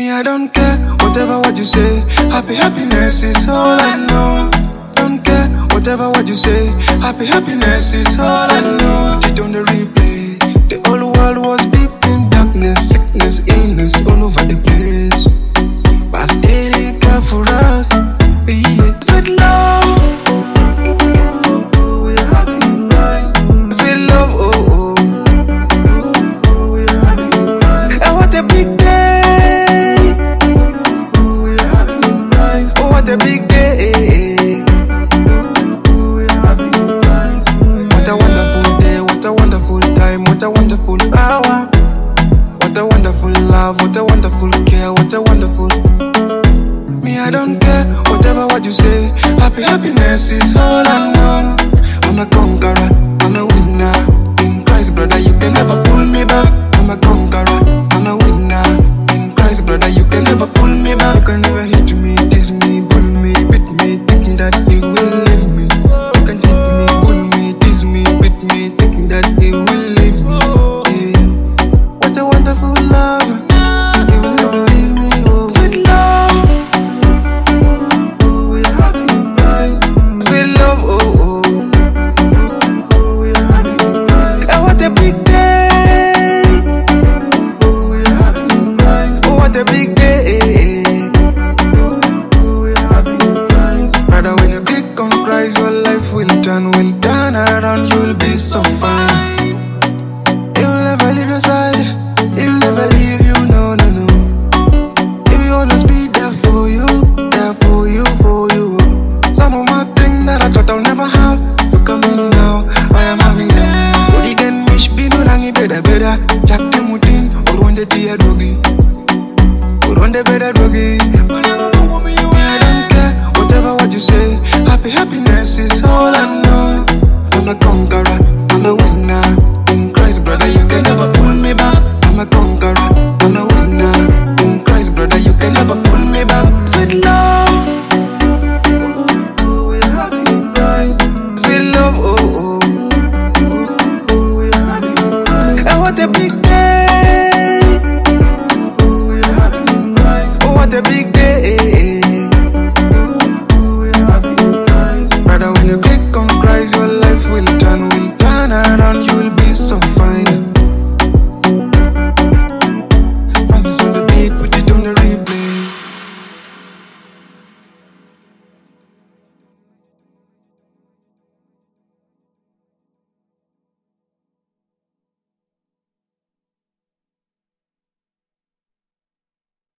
Me, I don't care, whatever what you say. Happiness is all I know. Don't care, whatever what you say. Happiness is all I know. Cheat on the replay. The whole world was deep in darkness, sickness, illness, all over the place. But still he care for us. Yeah. Sweet love, we are having a prize. Sweet love, we are having a prize. And what a big day, we are having a prize. Oh, what a big day, we are having a prize. What a wonderful day, what a wonderful time, what a wonderful hour. What a wonderful love, what a wonderful care, what a wonderful. Me, I don't care, whatever what you say. Happiness is all I know. I'm a conqueror, I'm a winner. In Christ, brother, you can never pull me back. I'm a conqueror, I'm a winner. In Christ, brother, you can never pull me back. You can never hit me, diss me, bull me, beat me, thinking that he will leave me. You can hit me, bull me, diss me, beat me, thinking that he will leave me. Yeah. What a wonderful love, he will never leave me. Oh. Sweet love, we are having a prize. Sweet love, we are having a prize. And what a big day, we are having a prize. Oh, what a big day, we are having a prize. Brother, when you click on Christ, your life will turn around, you'll be so fine. He'll never leave your side, he'll never leave you, no, no, no. He will always be there for you, there for you, for you. Some of my things that I thought I'll never have, look at me now, I am having them. Odigen mish bino nangi beda beda, chakti mutin, or one day tia dogi, or one day beda dogi. Me, I don't care, whatever what you say. Happiness is all I know. I'm a conqueror, I'm a winner. In Christ, brother, you can never pull me back. I'm a conqueror, I'm a winner. In Christ, brother, you can never pull me back. Sweet love, we are having a prize. Sweet love, we are having a prize. And what a big day, we are having a prize. Oh, what a big